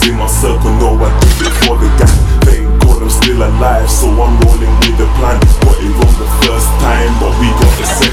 niggas in my circle know I did it for the gang. Thank God I'm still alive, so I'm rolling with the plan. Got it wrong the first time, but we got the second